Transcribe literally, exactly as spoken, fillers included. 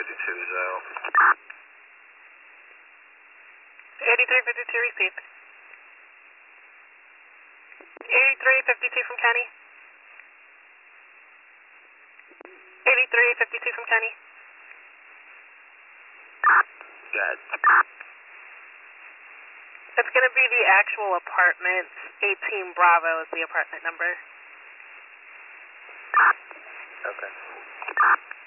fifty-two is out. eighty-three fifty-two received. eighty-three fifty-two from Kenny. eighty-three fifty-two from Kenny. Got it. It's going to be the actual apartment. eighteen Bravo is the apartment number. Okay.